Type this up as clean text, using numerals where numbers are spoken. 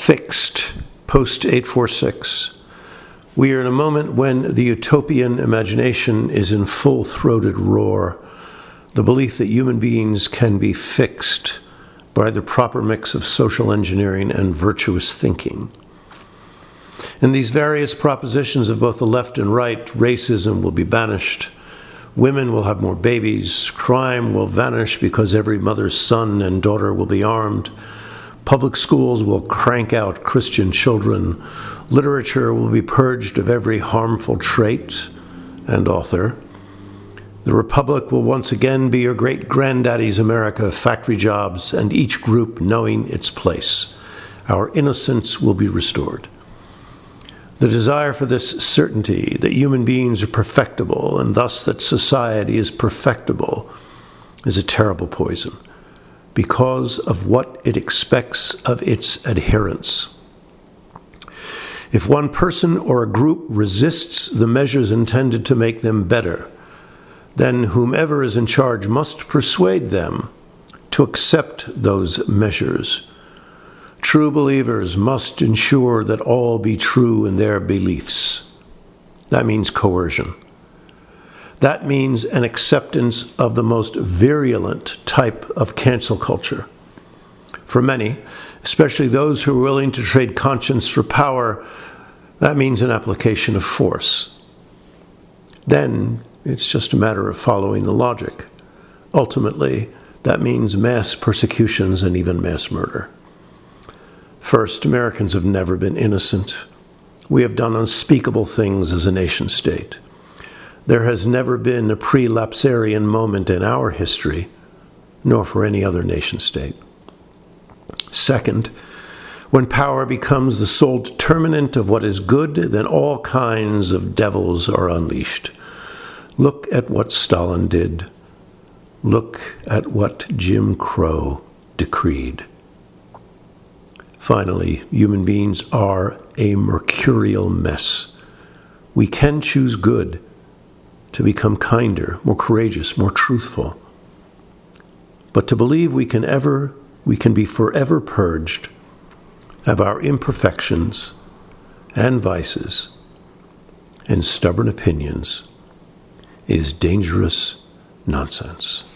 Fixed, post 846. We are in a moment when the utopian imagination is in full-throated roar, the belief that human beings can be fixed by the proper mix of social engineering and virtuous thinking. In these various propositions of both the left and right, racism will be banished, women will have more babies, crime will vanish because every mother's son and daughter will be armed, public schools will crank out Christian children, literature will be purged of every harmful trait and author. The Republic will once again be your great-granddaddy's America, factory jobs, and each group knowing its place. Our innocence will be restored. The desire for this certainty that human beings are perfectible and thus that society is perfectible is a terrible poison because of what it expects of its adherents. If one person or a group resists the measures intended to make them better, then whomever is in charge must persuade them to accept those measures. True believers must ensure that all be true in their beliefs. That means coercion. That means an acceptance of the most virulent type of cancel culture. For many, especially those who are willing to trade conscience for power, that means an application of force. Then it's just a matter of following the logic. Ultimately, that means mass persecutions and even mass murder. First, Americans have never been innocent. We have done unspeakable things as a nation-state. There has never been a pre-lapsarian moment in our history, nor for any other nation-state. Second, when power becomes the sole determinant of what is good, then all kinds of devils are unleashed. Look at what Stalin did. Look at what Jim Crow decreed. Finally, human beings are a mercurial mess. We can choose good, to become kinder, more courageous, more truthful. But to believe we can be forever purged of our imperfections and vices and stubborn opinions is dangerous nonsense.